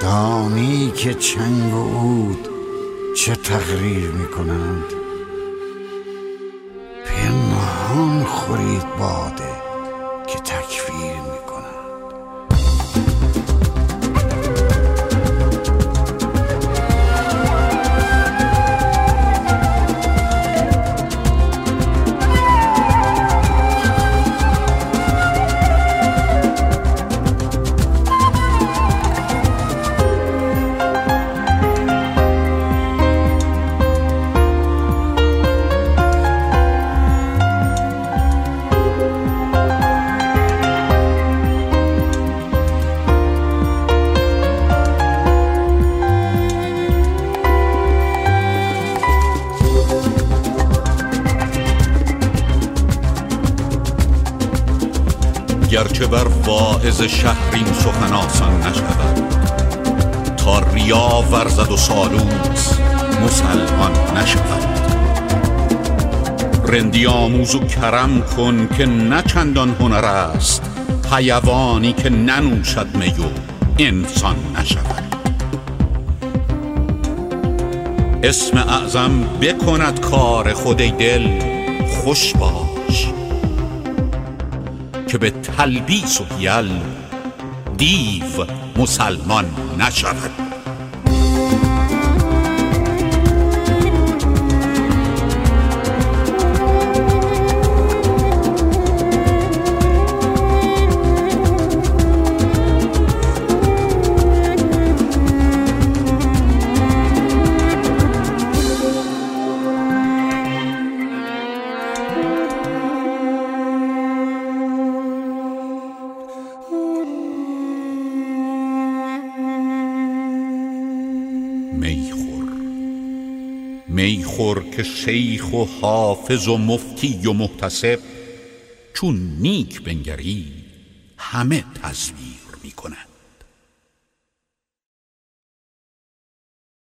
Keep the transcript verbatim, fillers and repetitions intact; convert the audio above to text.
دانی که چنگ و عود چه تقریر می کنند؟ پنهان خورید باده که تکفیر می کنند. گرچه بر واعظ شهرین سخن آسان نشود، تا ریا ورزد و سالوس مسلمان نشود. رندی آموز و کرم کن که نه چندان هنر است، حیوانی که ننوشد می و انسان نشود. اسم اعظم بکند کار خود، ای دل خوش باش که به تلبیس و حیل دیو مسلمان نشود. میخور میخور که شیخ و حافظ و مفتی و محتسب چون نیک بنگری همه تصویر میکنند.